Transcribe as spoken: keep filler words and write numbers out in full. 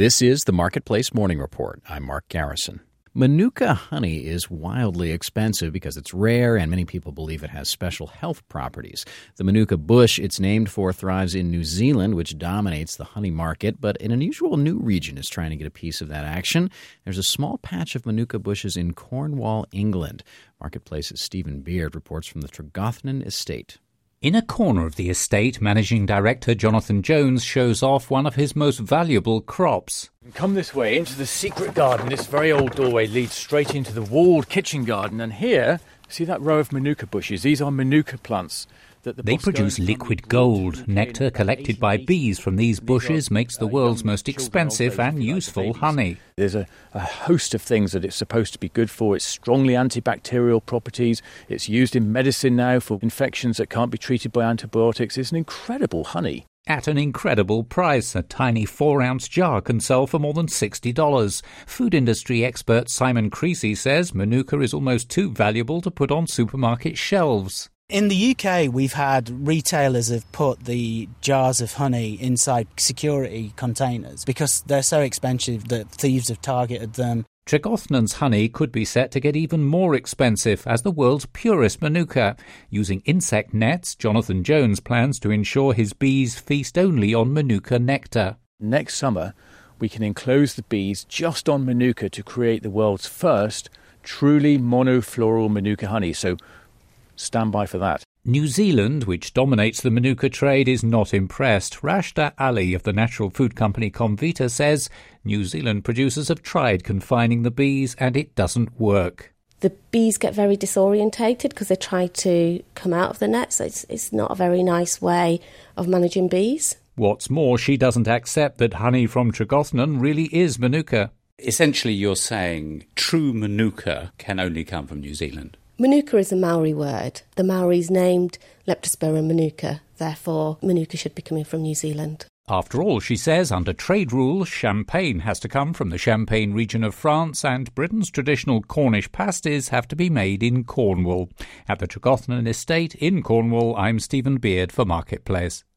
This is the Marketplace Morning Report. I'm Mark Garrison. Manuka honey is wildly expensive because it's rare and many people believe it has special health properties. The Manuka bush it's named for thrives in New Zealand, which dominates the honey market, but an unusual new region is trying to get a piece of that action. There's a small patch of Manuka bushes in Cornwall, England. Marketplace's Stephen Beard reports from the Tregothnan estate. In a corner of the estate, Managing Director Jonathan Jones shows off one of his most valuable crops. Come this way into the secret garden. This very old doorway leads straight into the walled kitchen garden. And here, see that row of Manuka bushes? These are Manuka plants. That the they produce liquid gold. Nectar collected by bees from these bushes makes the world's most expensive and useful honey. There's a, a host of things that it's supposed to be good for. It's strongly antibacterial properties. It's used in medicine now for infections that can't be treated by antibiotics. It's an incredible honey. At an incredible price, a tiny four-ounce jar can sell for more than sixty dollars. Food industry expert Simon Creasy says Manuka is almost too valuable to put on supermarket shelves. In the U K, we've had retailers have put the jars of honey inside security containers because they're so expensive that thieves have targeted them. Tregothnan's honey could be set to get even more expensive as the world's purest Manuka. Using insect nets, Jonathan Jones plans to ensure his bees feast only on Manuka nectar. Next summer, we can enclose the bees just on Manuka to create the world's first truly monofloral Manuka honey. So stand by for that. New Zealand, which dominates the Manuka trade, is not impressed. Rashda Ali of the natural food company Comvita says New Zealand producers have tried confining the bees and it doesn't work. The bees get very disorientated because they try to come out of the net, so it's, it's not a very nice way of managing bees. What's more, she doesn't accept that honey from Tregothnan really is Manuka. Essentially, you're saying true Manuka can only come from New Zealand. Manuka is a Maori word. The Maoris named Leptospira Manuka. Therefore, Manuka should be coming from New Zealand. After all, she says, under trade rules, champagne has to come from the Champagne region of France and Britain's traditional Cornish pasties have to be made in Cornwall. At the Tregothnan estate in Cornwall, I'm Stephen Beard for Marketplace.